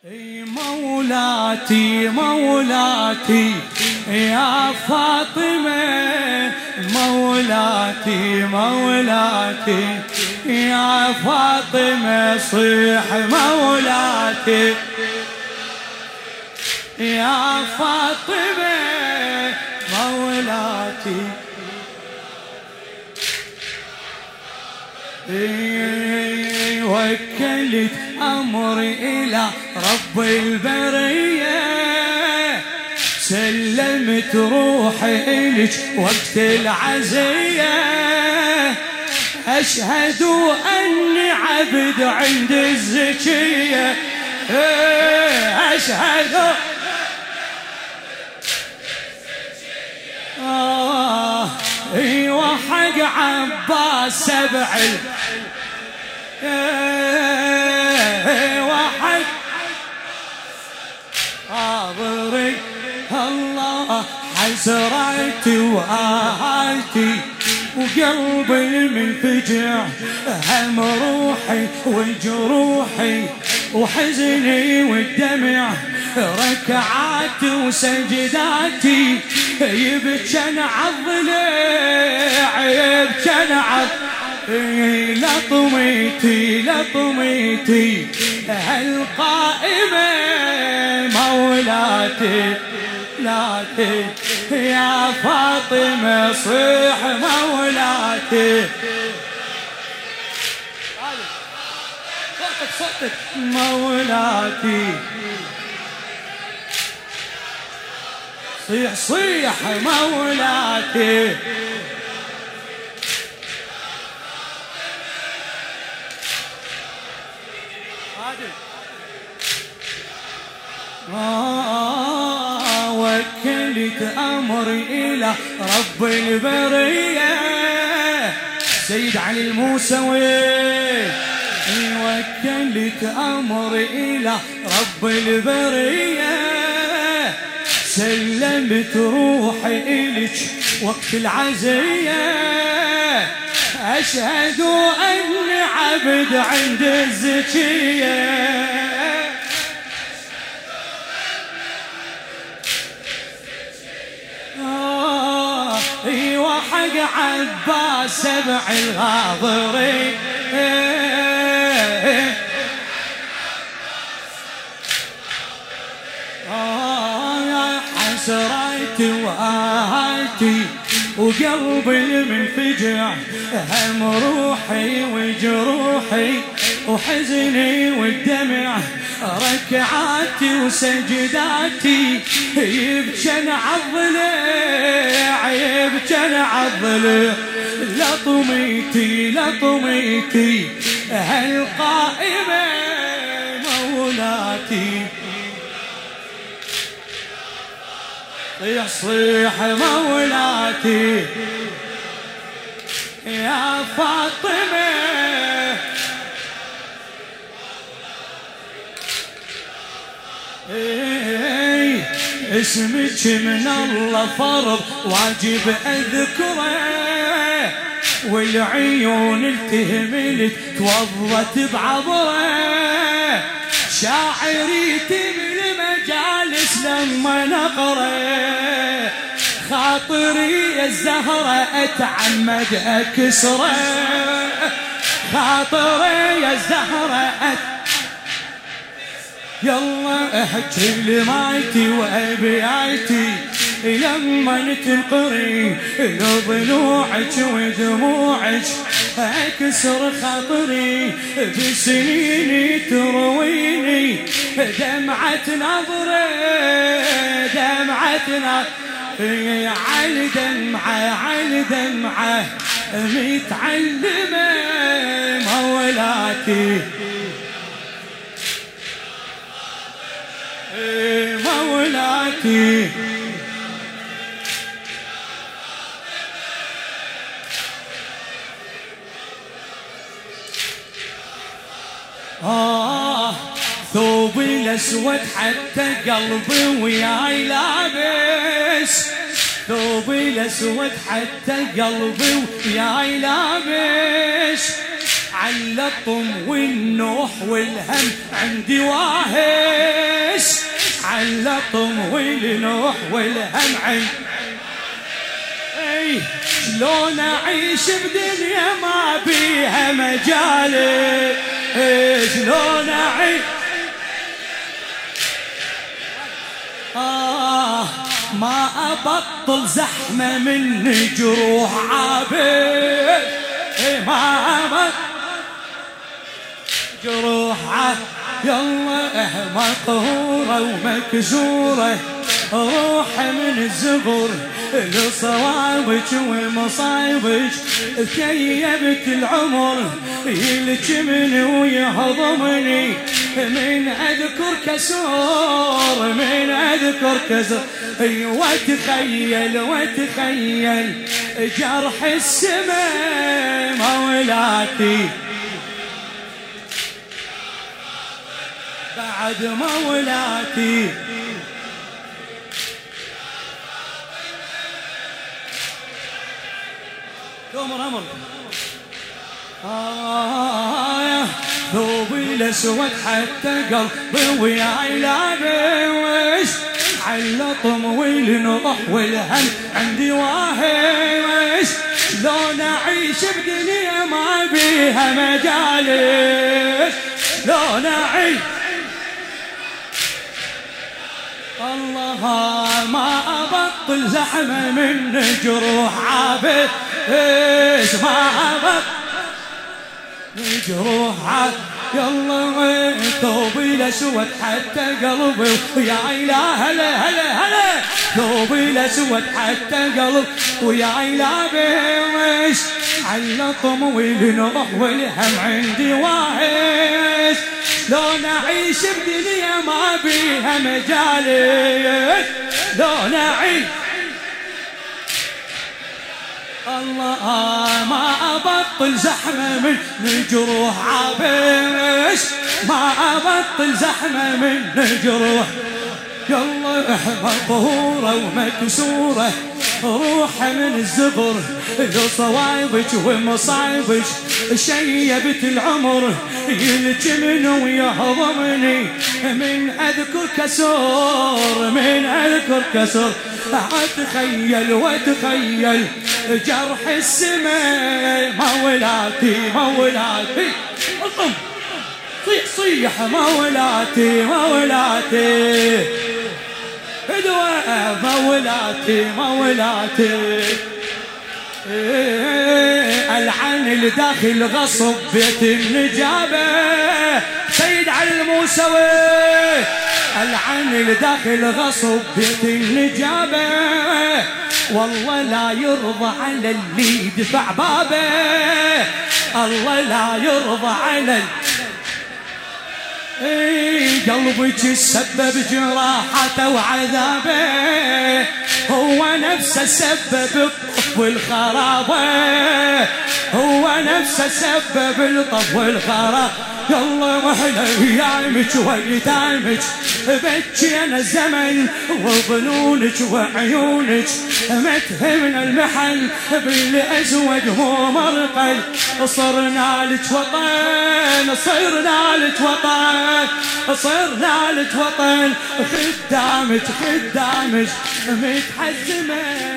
مولاتي مولاتي يا فاطمة، مولاتي مولاتي يا فاطمة، صيح مولاتي يا فاطمة مولاتي. وكلت أمري إلى رب البرية، سلمت روحي إلك وقت العزية، أشهد أني عبد عند الزكية، أشهد وحق عباس سبع وحق حاضري الله، حسرتي وآهاتي وقلبي منفجع، هم روحي وجروحي وحزني والدمع، ركعاتي وسجداتي يبكن عالضلع، يبكن عالضلع، لطميتي لطميتي هالقائمة مولاتي لاتي يا فاطمة، صيح مولاتي صوتك صوتك مولاتي، صيح صيح مولاتي. وكلت أمري إلى رب البرية، سيد علي الموسوي، وكلت أمري إلى رب البرية، سلمت روحي إلك وقت العزية، أشهد أني عبد عند الزكية، وحق عباس سبع الغاضري، حسرتي وآهاتي وقلبي منفجع، هم روحي وجروحي وحزني والدمع، ركعاتي وسجداتي يبكن عالضلع، يبكن عالضلع، لطميتي لطميتي هالقائمة مولاتي، صيح صيح مولاتي يا فاطمة، اسمك من الله فرض واجب اذكره، والعيون التهملت توضت بعبره، شاعريتي بالمجالس لما نقره، خاطري يا الزهرة اتعمد اكسره، خاطري يا الزهرة يلا احكي لي مايتي وابياتي، لما تنقري ضلوعك ودموعك اكسر خاطري، بسنيني ترويني دمعة نظرة، دمعة نظرة على دمعة على دمعة متعلمة مولاتي مولاتي. ثوبي الاسود حتى قلبي وياي لابس، ثوبي الاسود حتى قلبي وياي لابس، على الطم والنوح والهم عندي واهب، علطم والنوح والهم عين. شلون اعيش بدنيا ما بيها مجالي، شلون اعيش ما ابطل زحمه من جروح عابد، ما ابطل جروح عابد. يلا مقهوره ومكسوره روح من الزبر لصوابك ومصايبك، ثيبت العمر يلجمني ويهضمني من اذكر كسور، من اذكر كسور. وتخيل وتخيل جرح السماء مولاتي بعد مولاتي. أمر ثوبي الأسود حتى قلبي وياي لابس، علطم والنوح والهم عندي واهش. شلون أعيش بدنيا ما بيها مجالس، شلون أعيش الله ما أبطل زحمة من جروح عابد، ما أبطل جروح عابد. يلا ثوبي الأسود حتى قلبي ويا إله هلا هلا هلا، ثوبي الأسود حتى قلبي ويا لابس، علطم والنوح والهم عندي واهش. لون أعيش بدنيا ما بيها مجالس، لون أعيش الله ما أبطل زحمة من جروح عابس، ما أبطل زحمة من جروح. يلا مقهورة ومكسورة روح من الزبر لصوايبك ومصايبك، شيبت العمر يلجمني ويهضمني من اذكر كسور، من اذكر كسور. اتخيل واتخيل جرح السماء مولاتي مولاتي. صيح صيح مولاتي مولاتي، ادوى مولاتي مولاتي. العن الداخل غصب بيت النجابة سيد علي الموسوي، العن الداخل غصب بيت النجابة، والله لا يرضى على اللي يدفع بابه، الله لا يرضى على قلبك السبب جراحته وعذابه، هو نفسه سبب الطف والخرابه، هو نفسه سبب الطف والخرابه. يلا واحنا ايامك وايتامك بكي انا الزمن، وظنونك وعيونك ما تهمنا المحل بالازود هو مرقل. صرنا لك وطن صرنا لك وطن صرنا لك وطن، خدامك خدامك متحزمه